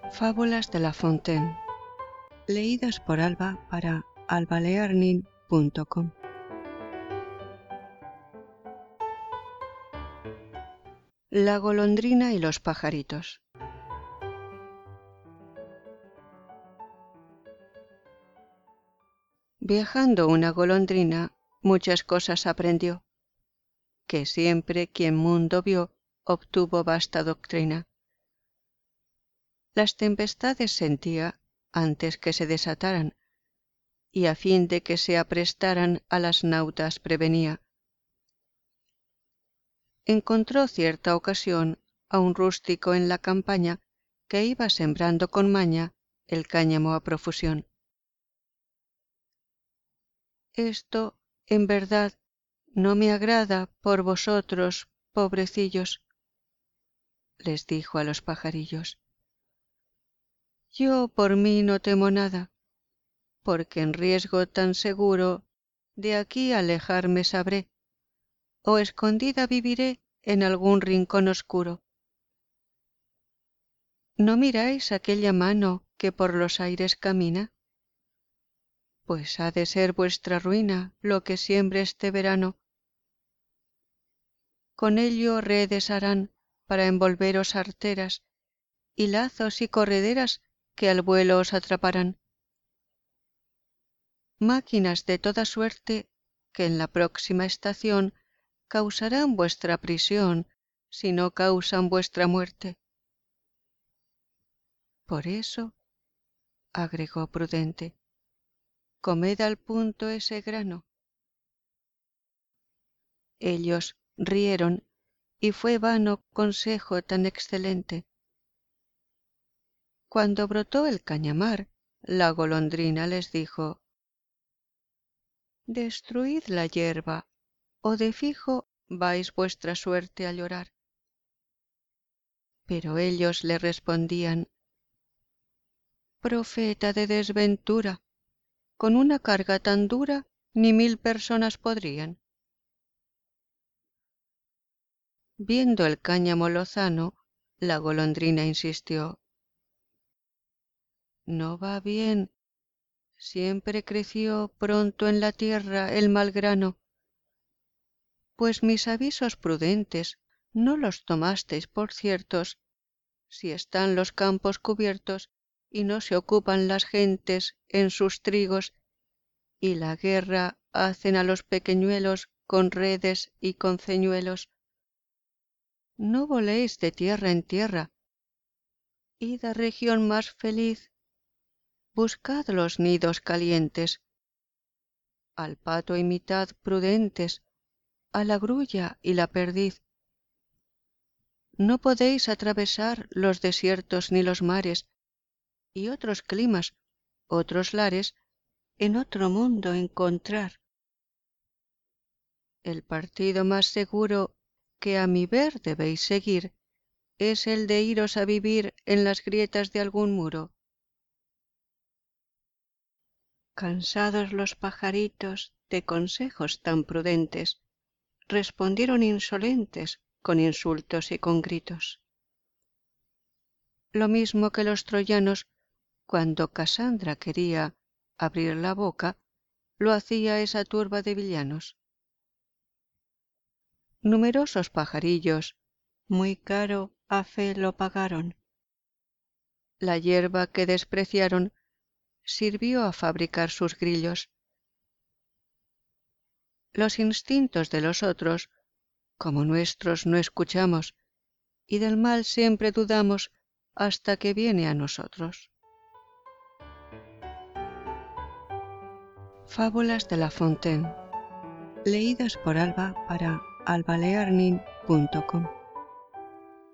Fábulas de La Fontaine, leídas por Alba para albalearning.com. La golondrina y los pajaritos. Viajando una golondrina, muchas cosas aprendió, que siempre quien mundo vio obtuvo vasta doctrina. Las tempestades sentía antes que se desataran, y a fin de que se aprestaran a las nautas prevenía. Encontró cierta ocasión a un rústico en la campaña que iba sembrando con maña el cáñamo a profusión. Esto, en verdad, no me agrada por vosotros, pobrecillos, les dijo a los pajarillos. Yo por mí no temo nada, porque en riesgo tan seguro de aquí alejarme sabré, o escondida viviré en algún rincón oscuro. ¿No miráis aquella mano que por los aires camina? Pues ha de ser vuestra ruina lo que siembre este verano. Con ello redes harán para envolveros arteras, y lazos y correderas que al vuelo os atraparán. Máquinas de toda suerte que en la próxima estación causarán vuestra prisión si no causan vuestra muerte. Por eso, agregó prudente, comed al punto ese grano. Ellos rieron, y fue vano consejo tan excelente. Cuando brotó el cañamar, la golondrina les dijo: destruid la hierba, o de fijo vais vuestra suerte a llorar. Pero ellos le respondían: profeta de desventura, con una carga tan dura ni 1000 personas podrían. Viendo el cáñamo lozano, la golondrina insistió: no va bien, siempre creció pronto en la tierra el mal grano, pues mis avisos prudentes no los tomasteis por ciertos, si están los campos cubiertos y no se ocupan las gentes en sus trigos, y la guerra hacen a los pequeñuelos con redes y con ceñuelos. No voléis de tierra en tierra, id a región más feliz, buscad los nidos calientes, al pato imitad prudentes, a la grulla y la perdiz. No podéis atravesar los desiertos ni los mares, y otros climas, otros lares, en otro mundo encontrar. El partido más seguro que a mi ver debéis seguir es el de iros a vivir en las grietas de algún muro. Cansados los pajaritos de consejos tan prudentes, respondieron insolentes con insultos y con gritos. Lo mismo que los troyanos, cuando Casandra quería abrir la boca, lo hacía esa turba de villanos. Numerosos pajarillos, muy caro a fe lo pagaron. La hierba que despreciaron sirvió a fabricar sus grillos. Los instintos de los otros, como nuestros, no escuchamos, y del mal siempre dudamos hasta que viene a nosotros. Fábulas de La Fontaine, leídas por Alba para albalearning.com.